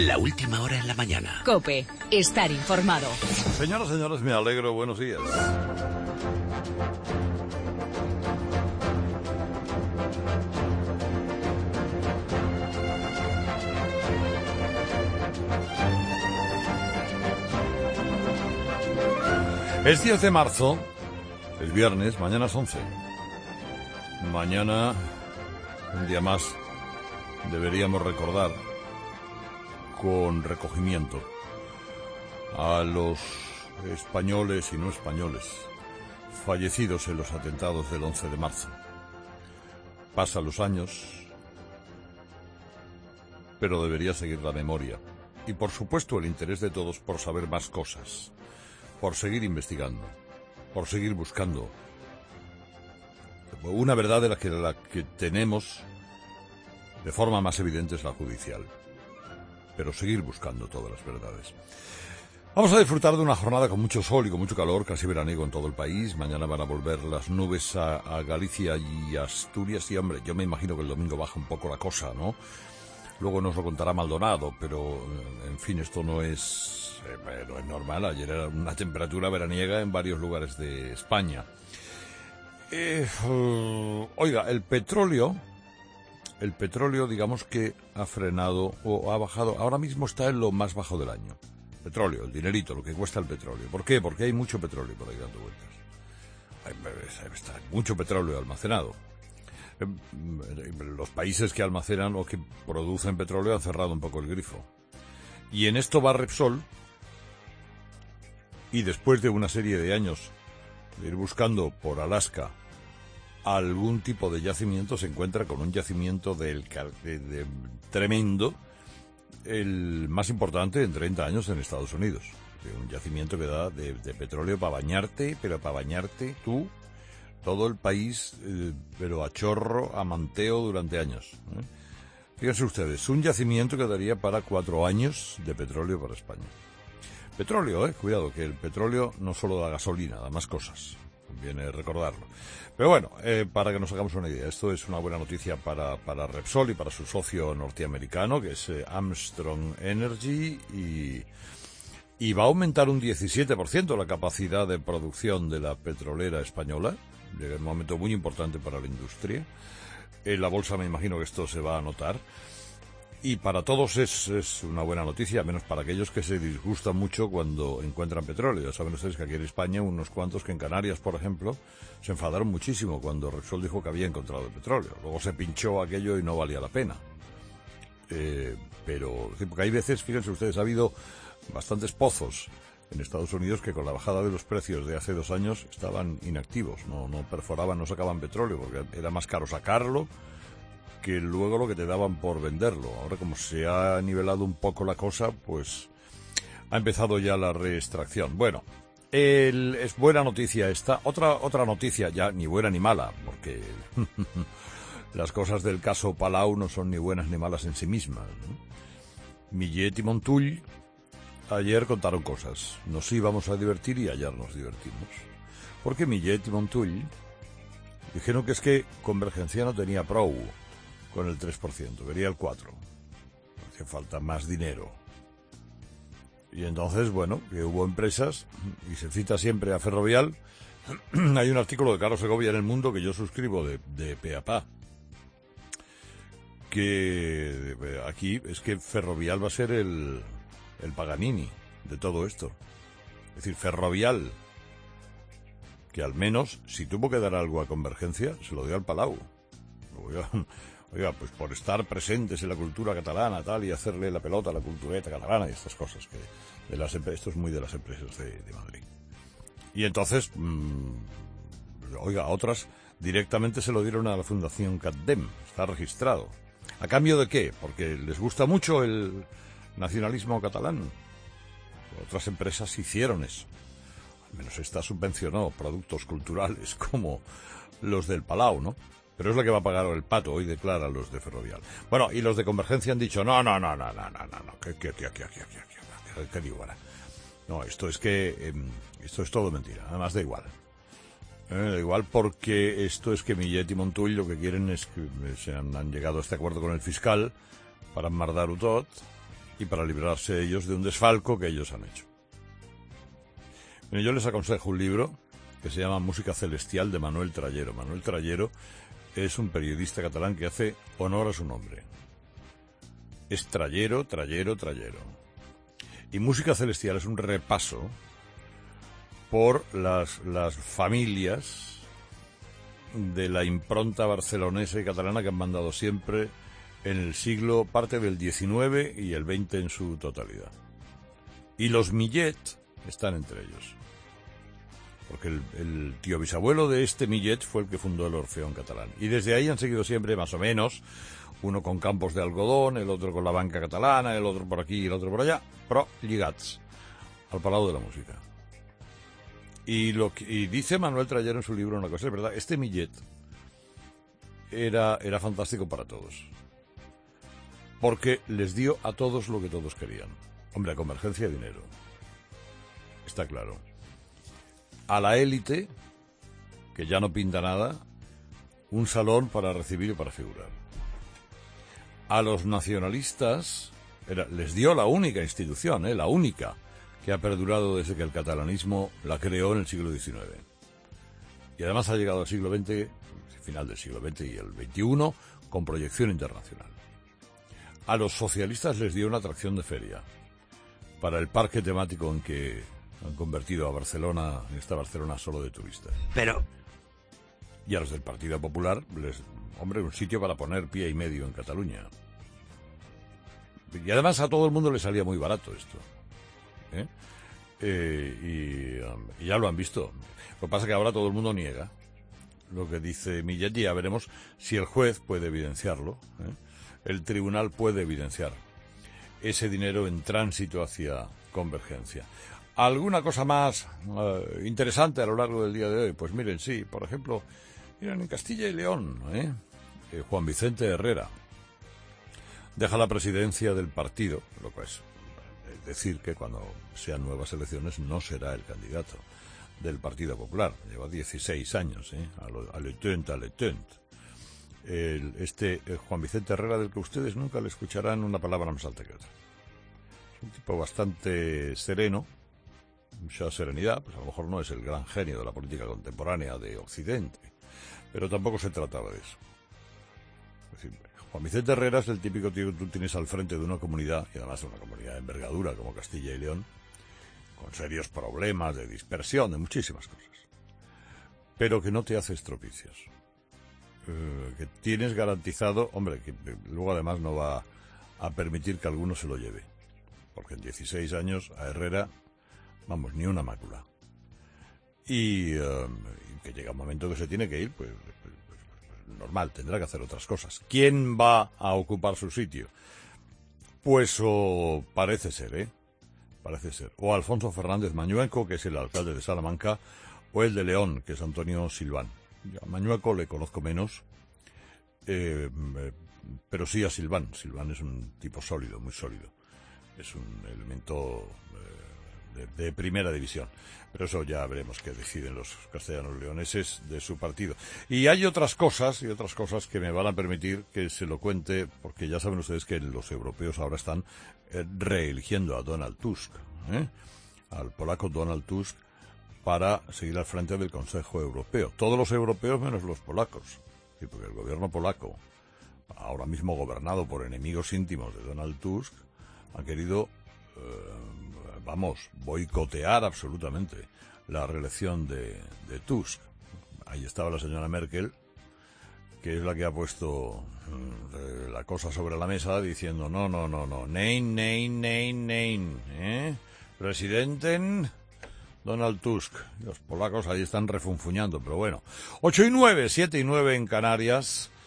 La última hora en la mañana. COPE. Estar informado. Señoras y señores, me alegro. Buenos días. Es 10 de marzo, es viernes, mañana es 11. Mañana, un día más, deberíamos recordar con recogimiento a los españoles y no españoles fallecidos en los atentados del 11 de marzo. Pasan los años, pero debería seguir la memoria. Y por supuesto el interés de todos por saber más cosas, por seguir investigando, por seguir buscando una verdad de la que tenemos de forma más evidente es la judicial, pero seguir buscando todas las verdades. Vamos a disfrutar de una jornada con mucho sol y con mucho calor, casi veraniego en todo el país. Mañana van a volver las nubes a Galicia y Asturias y, hombre, yo me imagino que el domingo baja un poco la cosa, ¿no? Luego nos lo contará Maldonado, pero, en fin, esto no es normal. Ayer era una temperatura veraniega en varios lugares de España. Oiga, el petróleo, digamos que ha frenado o ha bajado. Ahora mismo está en lo más bajo del año. Petróleo, el dinerito, lo que cuesta el petróleo. ¿Por qué? Porque hay mucho petróleo por ahí dando vueltas. Hay mucho petróleo almacenado. Los países que almacenan o que producen petróleo han cerrado un poco el grifo. Y en esto va Repsol, y después de una serie de años de ir buscando por Alaska algún tipo de yacimiento, se encuentra con un yacimiento tremendo, el más importante en 30 años en Estados Unidos. Un yacimiento que da de petróleo para bañarte, pero para bañarte tú, todo el país, pero a chorro, a manteo durante años. Fíjense ustedes, un yacimiento que daría para 4 años de petróleo para España. Petróleo, cuidado, que el petróleo no solo da gasolina, da más cosas. Conviene recordarlo. Pero bueno, para que nos hagamos una idea, esto es una buena noticia para Repsol y para su socio norteamericano, que es Armstrong Energy, y va a aumentar un 17% la capacidad de producción de la petrolera española. Llega un momento muy importante para la industria. En la bolsa me imagino que esto se va a notar. Y para todos es una buena noticia, menos para aquellos que se disgustan mucho cuando encuentran petróleo. Ya saben ustedes que aquí en España, unos cuantos que en Canarias, por ejemplo, se enfadaron muchísimo cuando Repsol dijo que había encontrado el petróleo. Luego se pinchó aquello y no valía la pena. Pero, porque hay veces, fíjense ustedes, ha habido bastantes pozos en Estados Unidos que con la bajada de los precios de hace 2 años estaban inactivos, no perforaban, no sacaban petróleo, porque era más caro sacarlo que luego lo que te daban por venderlo. Ahora, como se ha nivelado un poco la cosa, pues ha empezado ya la reextracción. Bueno, es buena noticia esta. Otra noticia, ya ni buena ni mala, porque las cosas del caso Palau no son ni buenas ni malas en sí mismas, ¿no? Millet y Montull ayer contaron cosas. Nos íbamos a divertir y ayer nos divertimos. Porque Millet y Montull dijeron que es que Convergencia no tenía prou con el 3%, quería el 4%. Hacía falta más dinero. Y entonces, bueno, que hubo empresas, y se cita siempre a Ferrovial. Hay un artículo de Carlos Segovia en El Mundo que yo suscribo de pe a pa, que aquí es que Ferrovial va a ser el Paganini de todo esto. Es decir, Ferrovial, que al menos, si tuvo que dar algo a Convergencia, se lo dio al Palau. Oiga, pues por estar presentes en la cultura catalana, tal, y hacerle la pelota a la cultureta catalana y estas cosas, que esto es muy de las empresas de Madrid. Y entonces, otras directamente se lo dieron a la Fundación CatDem, está registrado. ¿A cambio de qué? Porque les gusta mucho el nacionalismo catalán. Otras empresas hicieron eso. Al menos esta subvencionó productos culturales como los del Palau, ¿no? Pero es la que va a pagar el pato, hoy declaran los de Ferrovial. Bueno, y los de Convergencia han dicho, no, ¿qué digo ahora? No, esto es todo mentira, además da igual. Da igual porque esto es que Millet y Montull lo que quieren es que han llegado a este acuerdo con el fiscal para emmardar-ho tot, y para librarse ellos de un desfalco que ellos han hecho. Bueno, yo les aconsejo un libro que se llama Música Celestial de Manuel Trayero. Manuel Trayero es un periodista catalán que hace honor a su nombre. Es Trayero. Y Música Celestial es un repaso por las familias de la impronta barcelonesa y catalana que han mandado siempre en el siglo, parte del XIX y el XX en su totalidad. Y los Millet están entre ellos. Porque el tío bisabuelo de este Millet fue el que fundó el Orfeón Catalán. Y desde ahí han seguido siempre, más o menos, uno con campos de algodón, el otro con la banca catalana, el otro por aquí y el otro por allá, però lligats al Palau de la Música. Y dice Manuel Trayero en su libro una cosa, es verdad, este Millet era fantástico para todos. Porque les dio a todos lo que todos querían. Hombre, a Convergencia de dinero. Está claro. A la élite, que ya no pinta nada, un salón para recibir y para figurar. A los nacionalistas, les dio la única institución, la única, que ha perdurado desde que el catalanismo la creó en el siglo XIX. Y además ha llegado al siglo XX, final del siglo XX y el XXI, con proyección internacional. A los socialistas les dio una atracción de feria para el parque temático en que han convertido a Barcelona, en esta Barcelona solo de turistas. Pero... Y a los del Partido Popular, un sitio para poner pie y medio en Cataluña. Y además a todo el mundo le salía muy barato esto. Y ya lo han visto. Lo que pasa es que ahora todo el mundo niega lo que dice Millet y ya veremos si el juez puede evidenciarlo. El tribunal puede evidenciar ese dinero en tránsito hacia Convergencia. ¿Alguna cosa más interesante a lo largo del día de hoy? Pues miren, sí, por ejemplo, miren, en Castilla y León, Juan Vicente Herrera deja la presidencia del partido, lo que es decir que cuando sean nuevas elecciones no será el candidato del Partido Popular. Lleva 16 años, al etent. Juan Vicente Herrera, del que ustedes nunca le escucharán una palabra más alta que otra. Es un tipo bastante sereno, mucha serenidad, pues a lo mejor no es el gran genio de la política contemporánea de Occidente, pero tampoco se trataba de eso. Es decir, Juan Vicente Herrera es el típico tío que tú tienes al frente de una comunidad, y además de una comunidad de envergadura como Castilla y León, con serios problemas de dispersión, de muchísimas cosas, pero que no te hace estropicios. Que tienes garantizado, hombre, que luego además no va a permitir que alguno se lo lleve, porque en 16 años a Herrera, vamos, ni una mácula. Y que llega un momento que se tiene que ir, pues normal, tendrá que hacer otras cosas. ¿Quién va a ocupar su sitio? Pues parece ser, parece ser. O Alfonso Fernández Mañueco, que es el alcalde de Salamanca, o el de León, que es Antonio Silván. A Mañueco le conozco menos, pero sí a Silván. Silván es un tipo sólido, muy sólido. Es un elemento de primera división. Pero eso ya veremos qué deciden los castellanos leoneses de su partido. Y hay otras cosas que me van a permitir que se lo cuente, porque ya saben ustedes que los europeos ahora están reeligiendo a Donald Tusk, al polaco Donald Tusk, para seguir al frente del Consejo Europeo. Todos los europeos menos los polacos. Sí, porque el gobierno polaco, ahora mismo gobernado por enemigos íntimos de Donald Tusk, ha querido, boicotear absolutamente la reelección de Tusk. Ahí estaba la señora Merkel, que es la que ha puesto la cosa sobre la mesa diciendo no, nein, presidenten Donald Tusk. Los polacos ahí están refunfuñando, pero bueno. 8:09, 7:09 en Canarias.